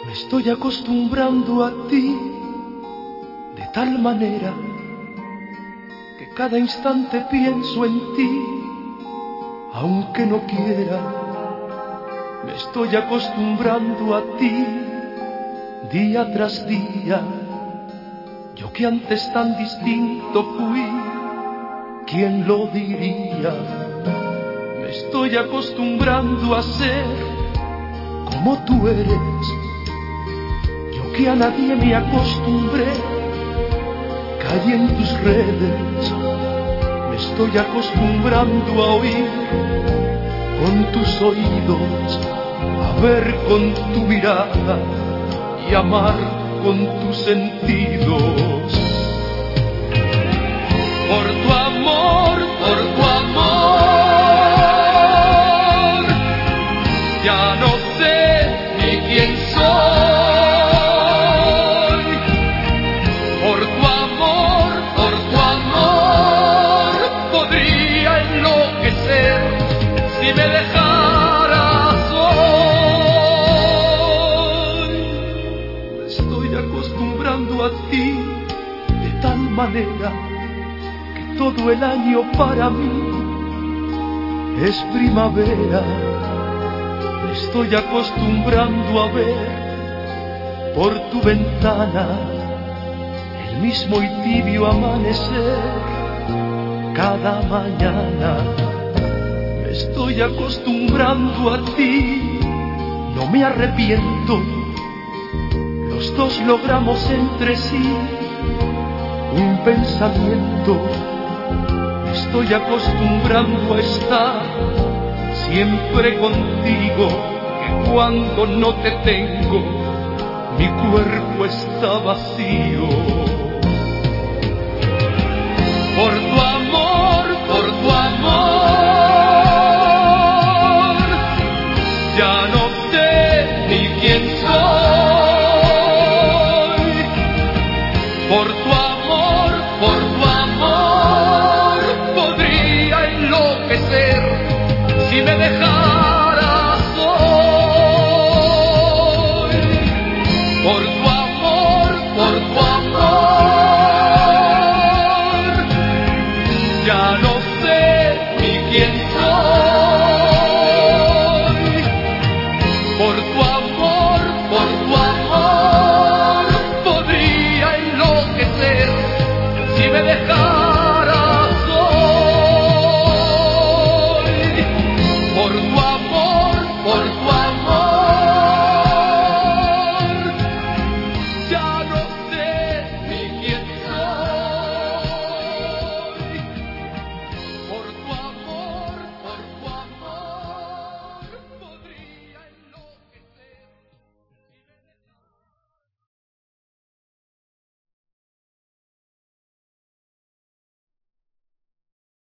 Me estoy acostumbrando a ti de tal manera que cada instante pienso en ti, aunque no quiera. Me estoy acostumbrando a ti día tras día. Yo que antes tan distinto fui, ¿quién lo diría? Me estoy acostumbrando a ser como tú eres. Yo que a nadie me acostumbré, caí en tus redes. Me estoy acostumbrando a oír con tus oídos, a ver con tu mirada y amar con tus sentidos. Por tu amor, ya no sé ni quién soy. Por tu amor, podría enloquecer si me dejaras hoy. Me estoy acostumbrando a ti de tal manera que todo el año para mí es primavera. Me estoy acostumbrando a ver por tu ventana el mismo y tibio amanecer cada mañana. Me estoy acostumbrando a ti, no me arrepiento. Los dos logramos entre sí un pensamiento. Me estoy acostumbrando a estar siempre contigo, que cuando no te tengo, mi cuerpo está vacío. Por tu amor, ya no sé ni quién soy. Por tu amor, podría enloquecer si me dejas.